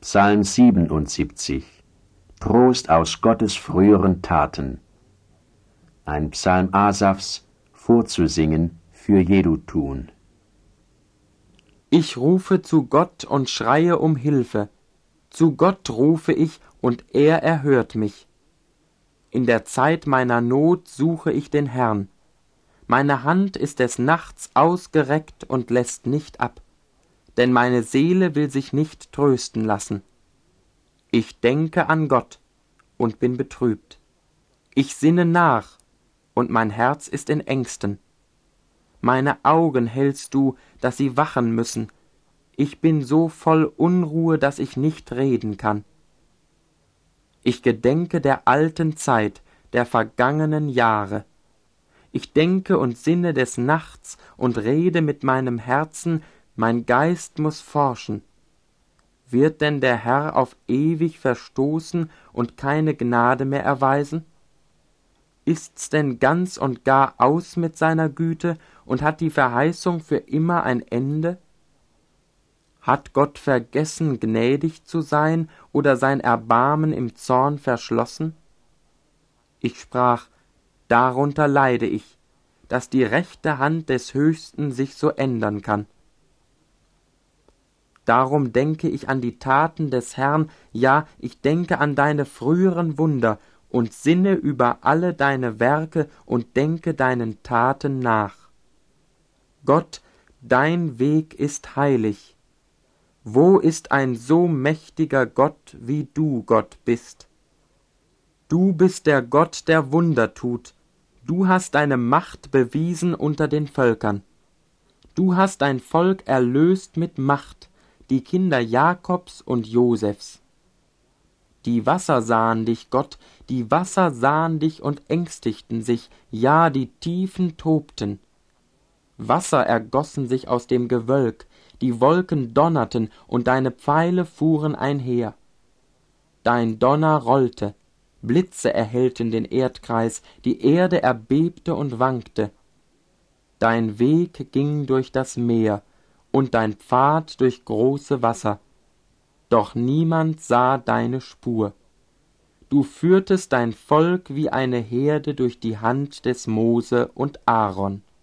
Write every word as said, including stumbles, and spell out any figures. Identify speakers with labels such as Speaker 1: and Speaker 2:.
Speaker 1: Psalm siebenundsiebzig. Trost aus Gottes früheren Taten. Ein Psalm Asafs, vorzusingen für Jedutun.
Speaker 2: Ich rufe zu Gott und schreie um Hilfe. Zu Gott rufe ich, und er erhört mich. In der Zeit meiner Not suche ich den Herrn. Meine Hand ist des Nachts ausgereckt und lässt nicht ab, denn meine Seele will sich nicht trösten lassen. Ich denke an Gott und bin betrübt. Ich sinne nach, und mein Herz ist in Ängsten. Meine Augen hältst du, dass sie wachen müssen. Ich bin so voll Unruhe, dass ich nicht reden kann. Ich gedenke der alten Zeit, der vergangenen Jahre. Ich denke und sinne des Nachts und rede mit meinem Herzen, mein Geist muß forschen. Wird denn der Herr auf ewig verstoßen und keine Gnade mehr erweisen? Ist's denn ganz und gar aus mit seiner Güte und hat die Verheißung für immer ein Ende? Hat Gott vergessen, gnädig zu sein oder sein Erbarmen im Zorn verschlossen? Ich sprach, darunter leide ich, dass die rechte Hand des Höchsten sich so ändern kann. Darum denke ich an die Taten des Herrn, ja, ich denke an deine früheren Wunder und sinne über alle deine Werke und denke deinen Taten nach. Gott, dein Weg ist heilig. Wo ist ein so mächtiger Gott, wie du Gott bist? Du bist der Gott, der Wunder tut. Du hast deine Macht bewiesen unter den Völkern. Du hast dein Volk erlöst mit Macht, die Kinder Jakobs und Josefs. Die Wasser sahen dich, Gott, die Wasser sahen dich und ängstigten sich, ja, die Tiefen tobten. Wasser ergossen sich aus dem Gewölk, die Wolken donnerten, und deine Pfeile fuhren einher. Dein Donner rollte, Blitze erhellten den Erdkreis, die Erde erbebte und wankte. Dein Weg ging durch das Meer, und dein Pfad durch große Wasser. Doch niemand sah deine Spur. Du führtest dein Volk wie eine Herde durch die Hand des Mose und Aaron.